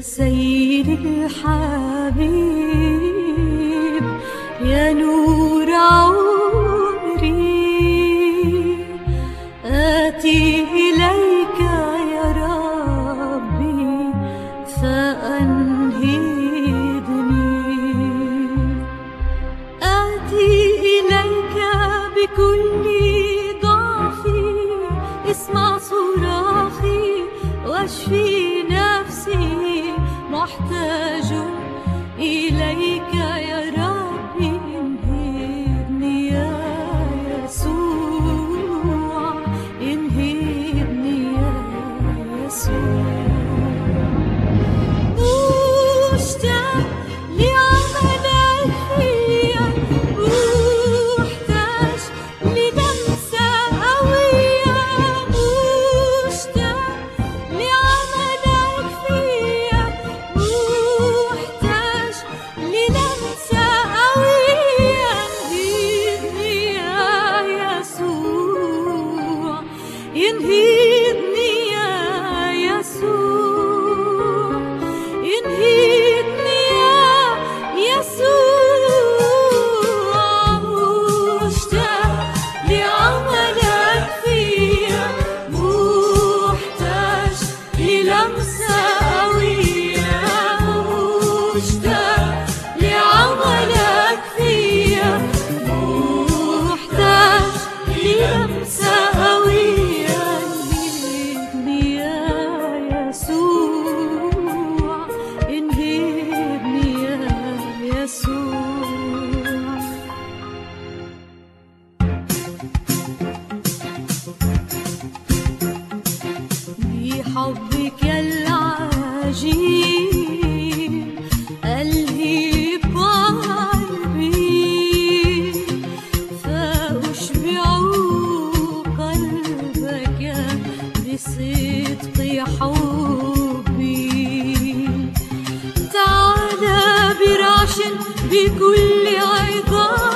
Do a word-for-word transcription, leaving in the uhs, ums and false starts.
سيدي الحبيب يا نور عمري، آتي إليك يا ربي فأنهضني، آتي إليك بكل ضعفي، اسمع صراخي واشفي نفسي، محتاج إليك يا ربي، انهضني يا يسوع، انهضني يا يسوع. مشتاق لعملك فيا، محتاج للمسة قوية، مشتاق لعملك فيا، محتاج للمسة قوية، انهضني يا يسوع، انهضني يا يسوع، انهضني يا يسوع. مشتاق لعملك فيا، محتاج للمسة قوية، مشتاق لعملك فيا، محتاج للمسة قوية، انهضني يا يسوع، انهضني يا يسوع. بحبك العجيب ألهب قلبي، فأشبع قلبك بصدق حبي. تعال برعش بكل عظام،